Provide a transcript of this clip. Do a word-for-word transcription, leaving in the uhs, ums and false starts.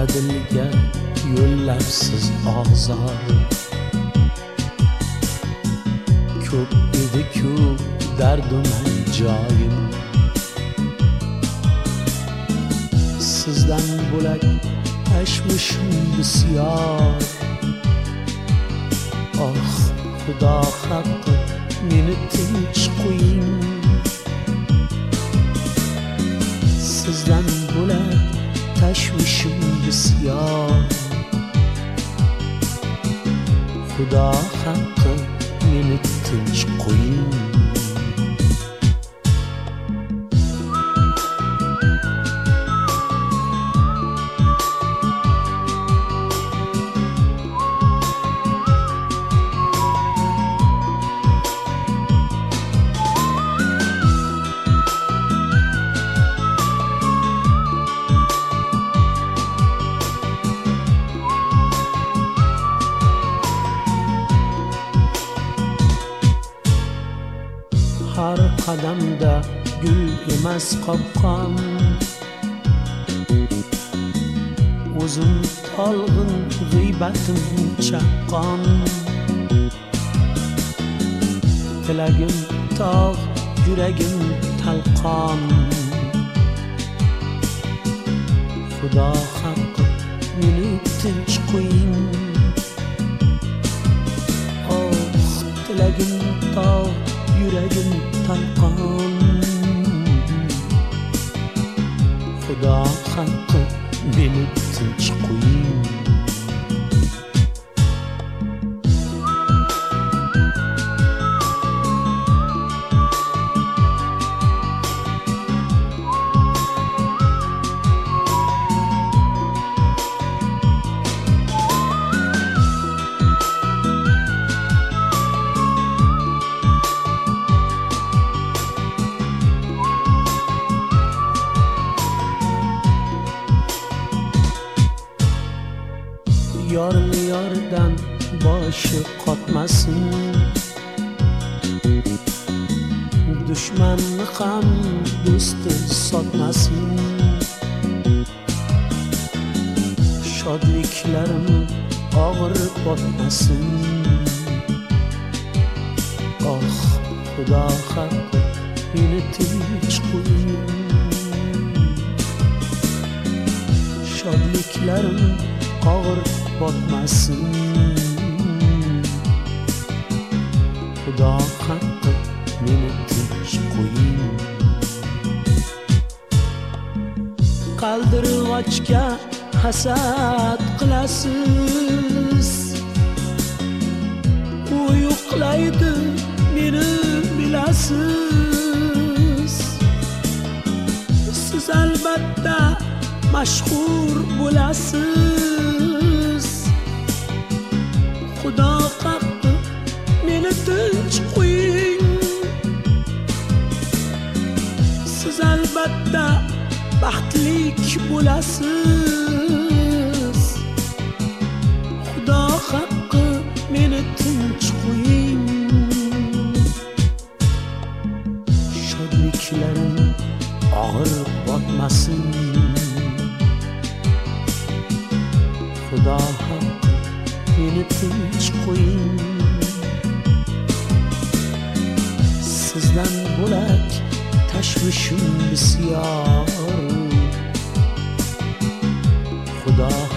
dilga yo'llabsiz ozor. Ko'p edi-ku darduman joyim, sizdan bo'lak tashvishim bisyor. Oh Xudo haqqi meni tinch qo'ying, sizdan bo'lak tashvishim bisyor. Xudo haqqi meni tinch qo'ying. Har qadamda gul emas qopqon, o'zim tolg'in g'iybatim chaqqon. Tilagim tog', yuragim talqon. Xudo haqqi meni tinch qo'ying. Oh tilagim tog', yuragim talqon. Xudo haqqi meni tinch qo'ying. Yorli yordan boshi qotmasin, dushmanni ham do'sti sotmasin. Shodliklarim og'ir botmasin. Oh Xudo haqqi meni tinch qo'ying. Shodliklarim og'ir botmasin. Xudo haqqi meni tinch qo'ying. Qaldirg'ochga hasad qilasiz, u yo'qlaydi meni bilasiz. Siz albatta mashhur bo'lasiz. Xudo haqqi meni tinch qo'ying. Siz albatta baxtlik bo'lasiz. Xudo haqqi meni tinch qo'ying. Shodliklarim og'ir botmasin. Xudo haqqi meni tinch qo'ying. Sizdan bo'lak tashvishim bisyor. Xudo